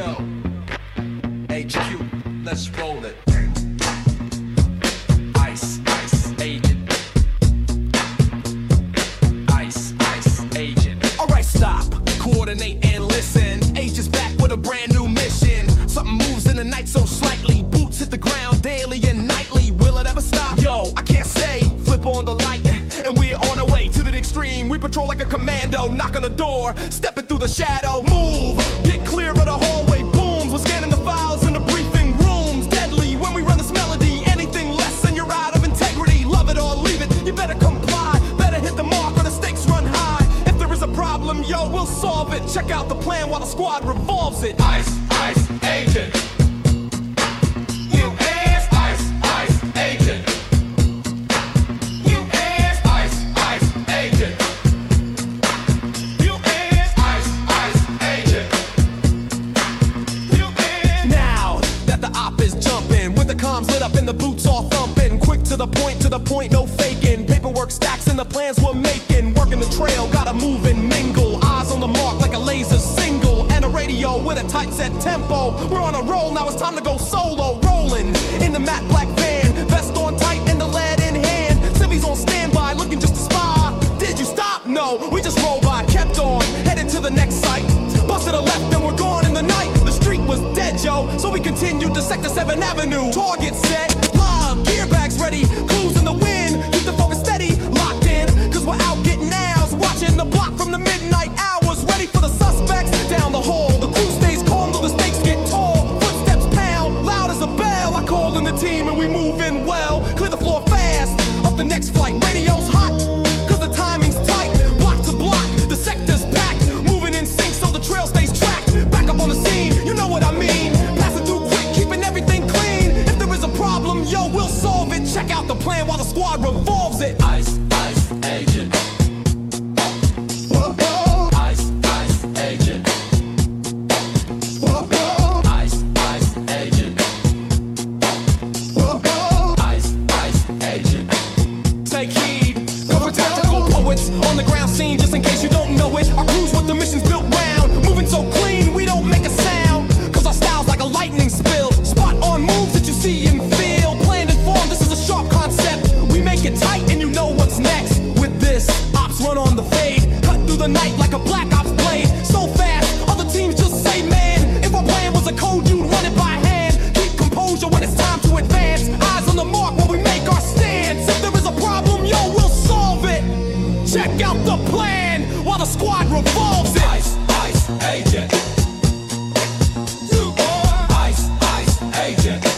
Yo, HQ, let's roll it. Ice, ice, agent. Ice, ice, agent. Alright, stop, coordinate and listen. H is back with a brand new mission. Something moves in the night so slightly. Boots hit the ground daily and nightly. Will it ever stop? Yo, I can't say. Flip on the light and we're on our way to the extreme. We patrol like a commando, knock on the door, stepping through the shadow. Move, get clear of the hallway booms. We're scanning the files in the briefing rooms. Deadly when we run this melody. Anything less and you're out of integrity. Love it or leave it, you better comply. Better hit the mark or the stakes run high. If there is a problem, yo, we'll solve it. Check out the plan while the squad revolves it. Ice, ice, agent. Lit up and the boots all thumping. Quick to the point, no faking. Paperwork stacks and the plans we're making. Working the trail, gotta move and mingle. Eyes on the mark like a laser single. And a radio with a tight set tempo. We're on a roll, now it's time to go solo. Rolling in the matte black van. Vest on tight and the lead in hand. Civvies on standby, looking just to spy. Did you stop? No, we just rolled by. Kept on, headed to the next site. Busted a left and we're gone in the night. The street was dead, yo, so we continued to Sector 7 Avenue. Target set, live, gear bags ready, clues in the wind, keep the focus steady, locked in, cause we're out getting ours, watching the block from the midnight hours, ready for the suspects, down the hall, the crew stays calm though the stakes get tall, footsteps pound, loud as a bell, I call in the team and we move in well, clear the floor fast, up the next flight, radio's hot, cause the timing's tight, block to block, the sector's packed, moving in sync so the trail stays tracked, back up on the scene, you know what I mean, passing through quick, keeping everything clean, if there is a problem, yo, we'll solve it, check out the plan while the squad revolves it. Ice, ice, agent. Whoa. Ice, ice, agent. Whoa. Ice, ice, agent. Whoa. Ice, ice, agent. Take heed, cover tactical poets on the ground scene, just in case you don't know it. Our crews with the missions built round, moving so clean we don't make a sound, cause our style's like a lightning spill. Spot on moves that you see and feel, planned and formed, this is a sharp concept. We make it tight and you know what's next. With this, ops run on the fade, cut through the night like a black ops blade. So fast, other teams just say, man, if our plan was a code, you'd run it by hand. Keep composure when it's time to advance, eyes on the mark when we make our stance. If there is a problem, yo, we'll solve it. Check out the plan while the squad revolves it. Ice, ice, agent. Ice, ice, agent.